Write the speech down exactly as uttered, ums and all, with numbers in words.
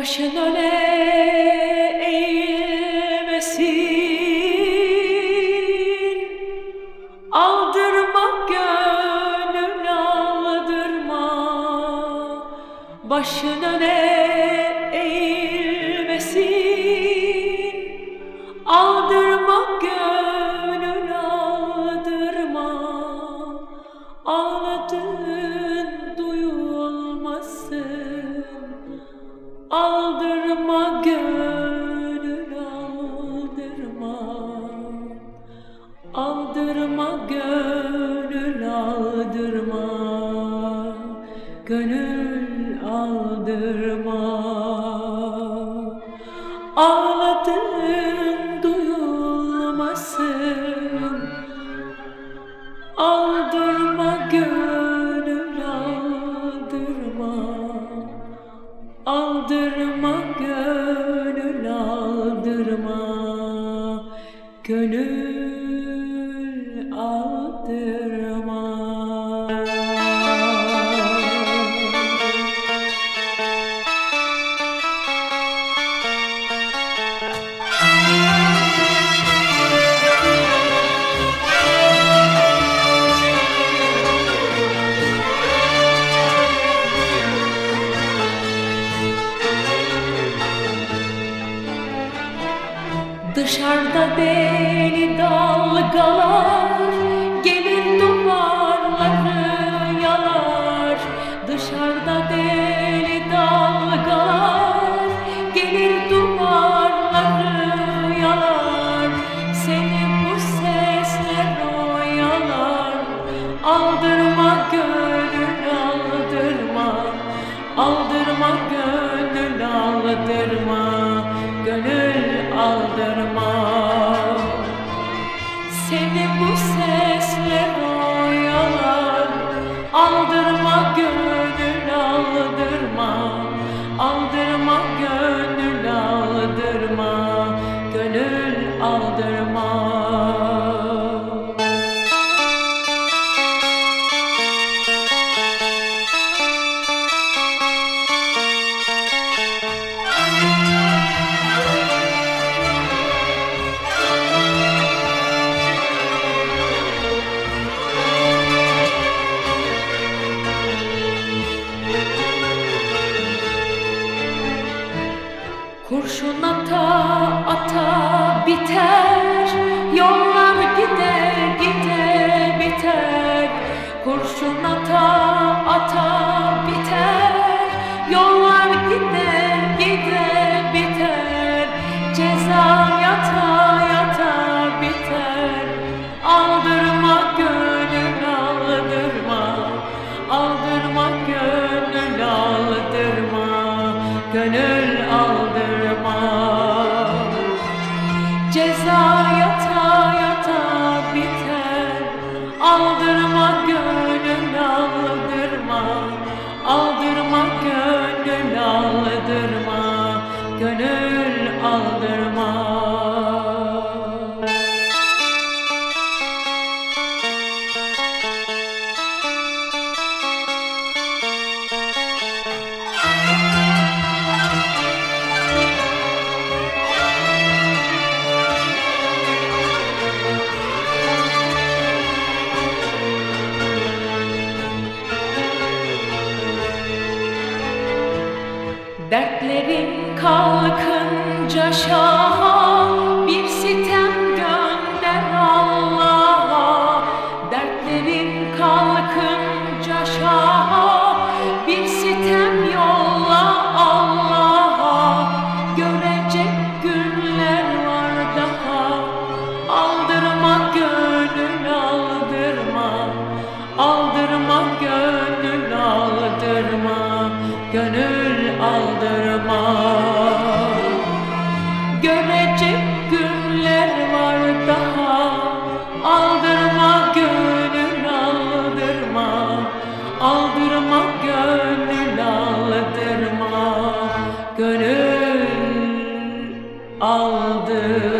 Başın öne eğilmesin, aldırma gönül aldırma. Başın öne eğilmesin, aldırma gönül aldırma. Ağladın duyulmasın, aldırma gönül aldırma. Aldırma gönül aldırma. Gönül aldırma. Ağladın duyulmasın, aldırma gönül aldırma. Aldırma gönül aldırma. Gönül aldırma. Dışarıda deli dalgalar gelir duvarları yalar. Dışarıda deli dalgalar gelir duvarları yalar. Seni bu sesler oyalar. Aldırma gönül aldırma. Aldırma gönül aldırma. Gönül aldırma. Seni bu sesler oyalar. Aldırma gönül aldırma. Aldırma gönül aldırma. Gönül aldırma. Kurşun ata ata biter, yollar gide gide biter. Kurşun ata ata biter, yollar gide gide biter. Ceza yata yata biter. Aldırma gönül aldırma. Aldırma gönül aldırma. Gönül aldırma. Ceza yata yata biter. Aldırma gönül aldırma. Aldırma gönül aldırma. Gönül aldırma. Dertlerin kalkınca şaha, bir sitem gönder Allah'a. Dertlerin kalkınca şaha, bir sitem yolla Allah'a. Görecek günler var daha. Aldırma gönül aldırma. Aldırma gönül aldırma. Gönül aldırma. Görecek günler var daha. Aldırma gönül aldırma. Aldırma gönül aldırma. Gönül aldırma.